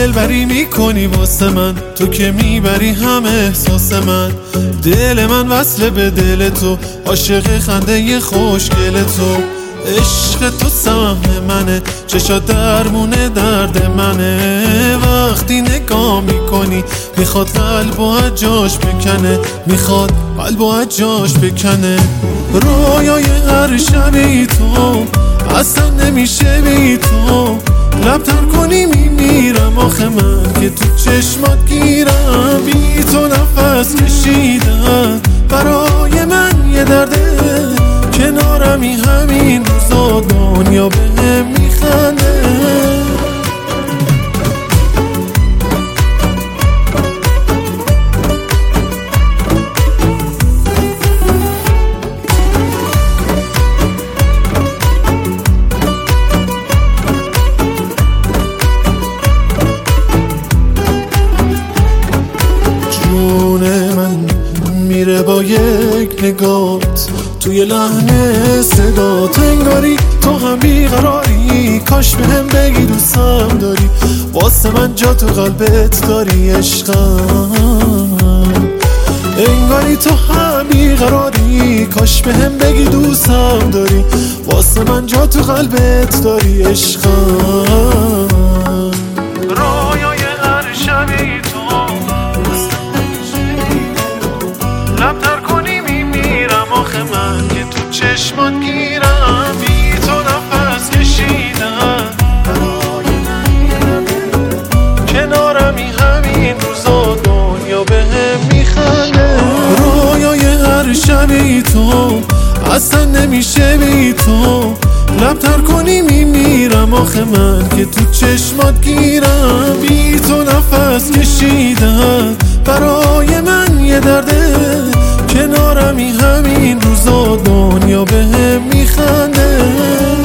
دلبری میکنی واسه من، تو که میبری همه احساس من. دل من وصله به دل تو، عاشق خنده خوشگل تو. عشق تو سهم منه، چشات درمونه درد منه. وقتی نگاه میکنی میخواد قلب و جاش بکنه، میخواد قلب و جاش بکنه. رویای هر شبی تو، اصلا نمیشه بی تو. لبتر کنی میمیرم آخه من که تو چشمات گیرم. بی تو نفس کشیدن برای من یه درده، کنارمی همین روزا دنیا بهم میخنده. جون من میره با یک نگات، توی لحن صدات انگاری تو هم بیقراری. کاش بهم بگی دوستم داری، واسه من جا تو قلبت داری عشقم. انگاری تو هم بیقراری، کاش بهم بگی دوستم داری، واسه من جا تو قلبت داری عشقم. رویای هر شبی تو، لبتر کنی میمیرم آخه من که تو چشمات گیرم. بی تو نفس کشیدن کنارمی همین روزا دنیا بهم میخنده. رویای هر شبی تو، اصلا نمیشه بی تو. لبتر کنی میمیرم آخه من که تو چشمات گیرم. بی تو نفس کشیدن برای من یه درده، کنارمی همین روزا دنیا بهم میخنده.